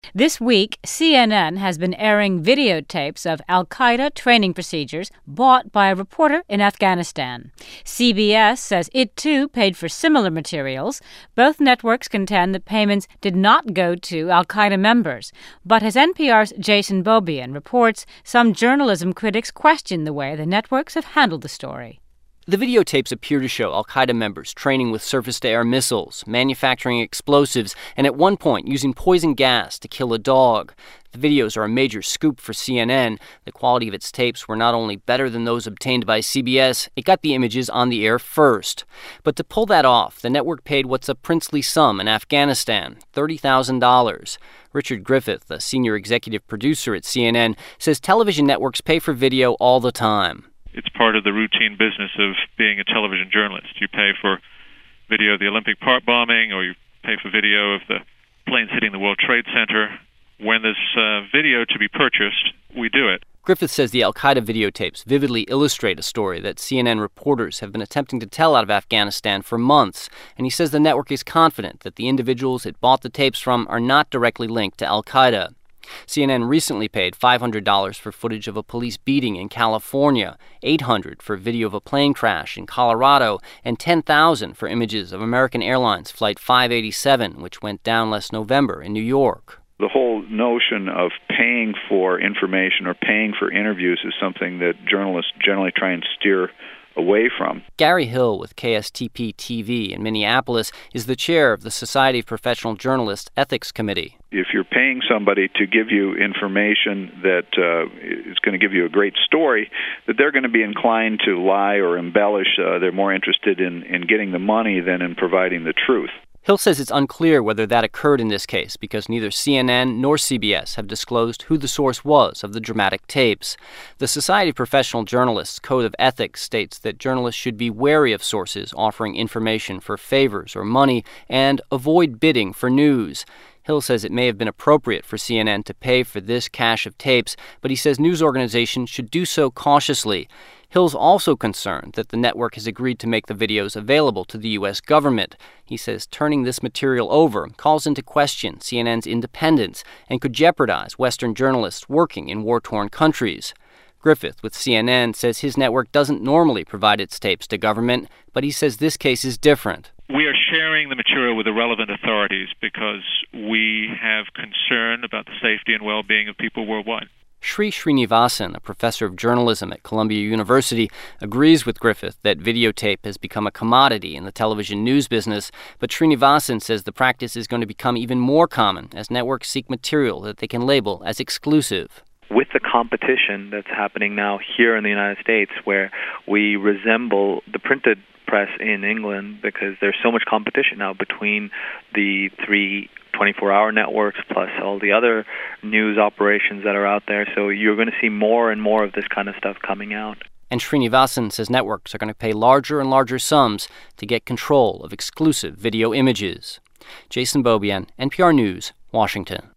This week, CNN has been airing videotapes of al-Qaeda training procedures bought by a reporter in Afghanistan. CBS says it, too, paid for similar materials. Both networks contend that payments did not go to al-Qaeda members. But as NPR's Jason Beaubien reports, some journalism critics question the way the networks have handled the story. The videotapes appear to show al-Qaeda members training with surface-to-air missiles, manufacturing explosives, and at one point using poison gas to kill a dog. The videos are a major scoop for CNN. The quality of its tapes were not only better than those obtained by CBS, it got the images on the air first. But to pull that off, the network paid what's a princely sum in Afghanistan, $30,000. Richard Griffith, a senior executive producer at CNN, says television networks pay for video all the time. It's part of the routine business of being a television journalist. You pay for video of the Olympic Park bombing, or you pay for video of the planes hitting the World Trade Center. When there's video to be purchased, we do it. Griffith says the al-Qaeda videotapes vividly illustrate a story that CNN reporters have been attempting to tell out of Afghanistan for months, and he says the network is confident that the individuals it bought the tapes from are not directly linked to al-Qaeda. CNN recently paid $500 for footage of a police beating in California, $800 for video of a plane crash in Colorado, and $10,000 for images of American Airlines Flight 587, which went down last November in New York. The whole notion of paying for information or paying for interviews is something that journalists generally try and steer away from. Gary Hill with KSTP-TV in Minneapolis is the chair of the Society of Professional Journalists Ethics Committee. If you're paying somebody to give you information that is going to give you a great story, that they're going to be inclined to lie or embellish. They're more interested in getting the money than in providing the truth. Hill says it's unclear whether that occurred in this case because neither CNN nor CBS have disclosed who the source was of the dramatic tapes. The Society of Professional Journalists Code of Ethics states that journalists should be wary of sources offering information for favors or money and avoid bidding for news. Hill says it may have been appropriate for CNN to pay for this cache of tapes, but he says news organizations should do so cautiously. Hill's also concerned that the network has agreed to make the videos available to the U.S. government. He says turning this material over calls into question CNN's independence and could jeopardize Western journalists working in war-torn countries. Griffith with CNN says his network doesn't normally provide its tapes to government, but he says this case is different. We are sharing the material with the relevant authorities because we have concern about the safety and well-being of people worldwide. Sri Srinivasan, a professor of journalism at Columbia University, agrees with Griffith that videotape has become a commodity in the television news business, but Srinivasan says the practice is going to become even more common as networks seek material that they can label as exclusive. With the competition that's happening now here in the United States, where we resemble the printed press in England because there's so much competition now between the three 24-hour networks plus all the other news operations that are out there. So you're going to see more and more of this kind of stuff coming out. And Srinivasan says networks are going to pay larger and larger sums to get control of exclusive video images. Jason Beaubien, NPR News, Washington.